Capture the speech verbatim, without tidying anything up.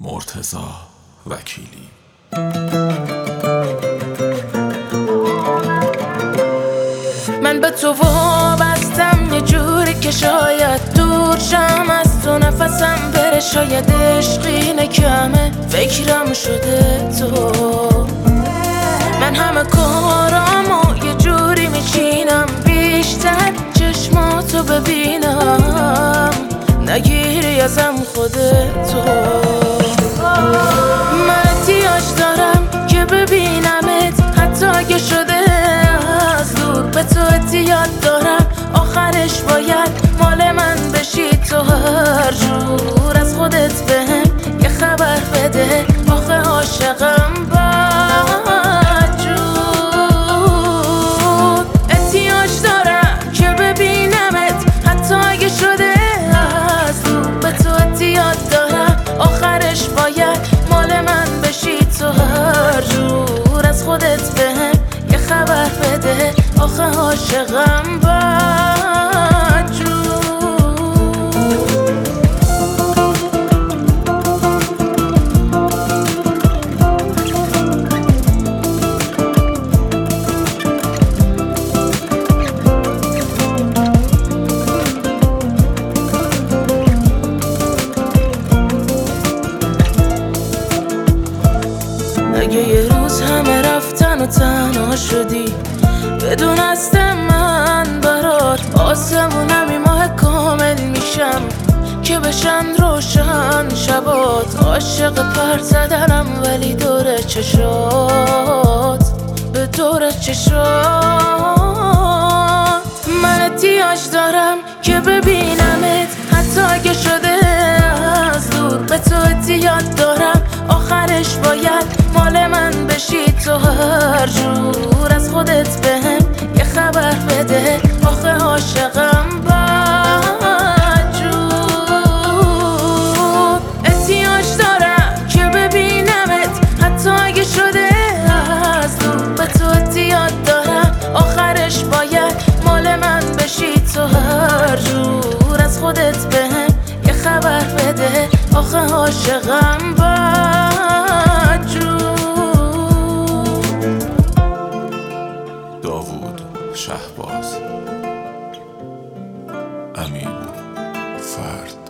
مرتضی وکیلی. من به تو وابستم یه جوری که شاید دور شم از تو، نفسم بره، شاید عشقی نکمه فکرم شده تو. من همه کارامو یه جوری میچینم بیشتر چشماتو ببینم، نگیری ازم خودتو. من احتیاج دارم که ببینمت حتی اگه شده از دور، به تو احتیاج دارم آخرش باید مال من بشی تو. هر جور از خودت بهم یه خبر بده، آخه عاشقم بدجور. احتیاج دارم که ببینمت حتی اگه شده از دور، به تو احتیاج دارم آخرش باید مال من بشی تو. هر جور از خودت بهم یه خبر بده، آخه عاشقم بدجور. اگه یه روز همه رفتن و تنها شدی، بدون است من برات آسمونم این ماه کامل میشم که بشن روشن شبات. عاشق پر زدنم ولی دور چشات، به دور چشات. من احتیاج دارم که ببینمت حتی اگه شده از دور، به تو احتیاج دارم آخرش باید مال من بشی تو. هر جور از خودت بهم یه خبر بده، آخه عاشقم بدجور. احتیاج دارم که ببینمت حتی اگه شده از دور، به تو احتیاج دارم آخرش باید مال من بشی تو. هر جور از خودت بهم یه خبر بده، آخه عاشقم بدجور. داوود شهباز، امین فرد.